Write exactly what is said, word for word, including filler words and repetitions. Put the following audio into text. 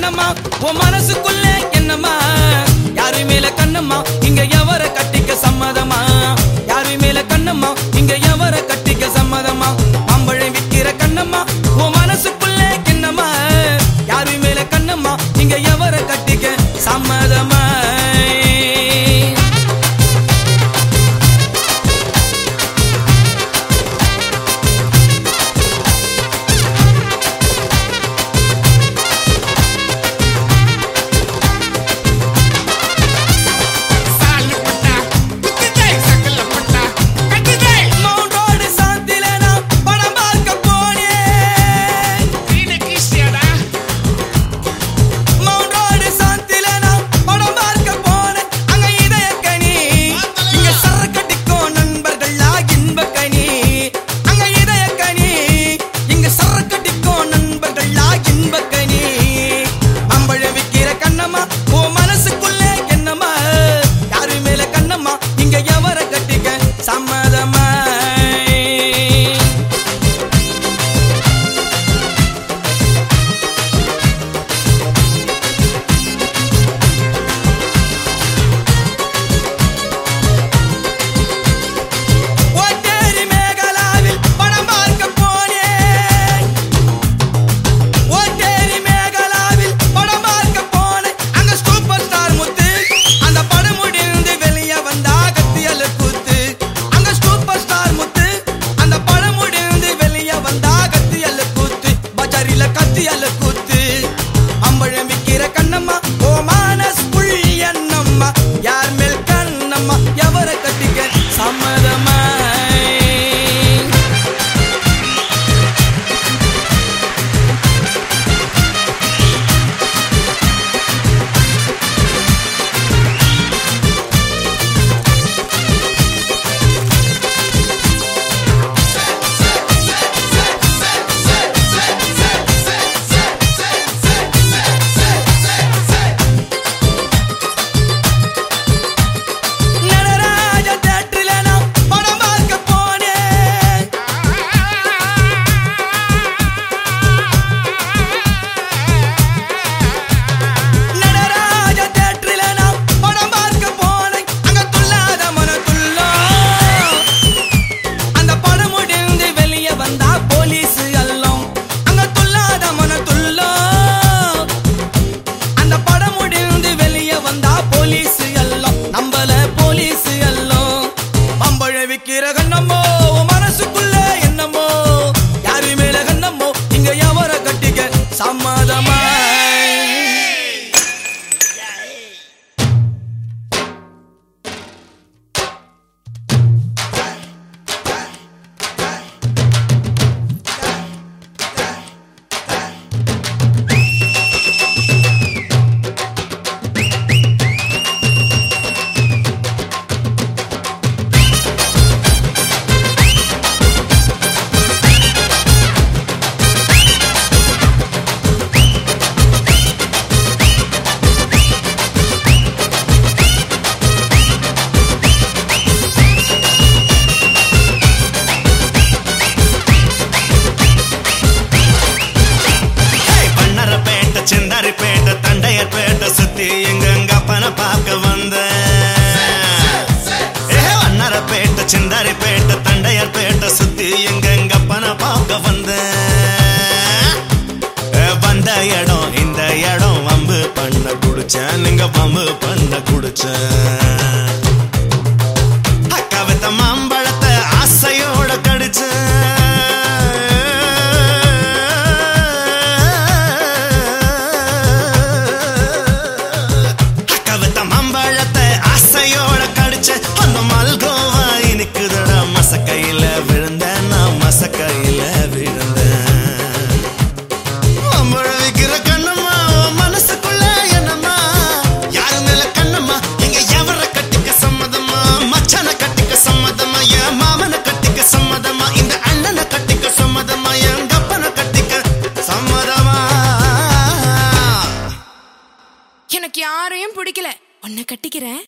கண்ணம்மா உன் மனசுக்குள்ளே என்னம்மா யாரு மேல கண்ணம்மா இங்க எவர கட்டிக்க சம்மதமா யாரு மேல கண்ணம்மா இங்க எவர கட்டிக்க சம்மதமா மாம்பழம் விக்கிற கண்ணம்மா உன் மனசுக்குள்ளே என்னம்மா யாரு மேல கண்ணம்மா இங்க எவர கட்டிக்க சம்மதமா சிந்தாரிப்பேட்ட தண்டையார்பேட்ட சுத்தி எங்கெங்கப்பன பார்க்க வந்த வந்த இடம் இந்த இடம் வம்பு பண்ண குடிச்சேன் நீங்க வம்பு பண்ண குடிச்சேன் அக்காவத்த மாம்பழத்தை ஆசையோட கடிச்சேன் அக்காவத்த மாம்பழத்தை ஆசையோட கடிச்சேன் அந்த மல்கோவா இனிக்குதடா மசக்கையில விழுந்தேன் நான் மசக்கையில விழுந்தேன் விக்கிற கண்ணம்மா மனசுக்குள்ள என்னம்மா யாரு மேல கண்ணம்மா எங்க எவர கட்டிக்க சம்மதமா மச்சன கட்டிக்க சம்மதமா என் மாமன கட்டிக்க சம்மதமா இந்த அண்ணனை கட்டிக்க சம்மதமா என் கப்பனை கட்டிக்க சம்மதமா எனக்கு யாரையும் பிடிக்கல உன்னை கட்டிக்கிறேன்.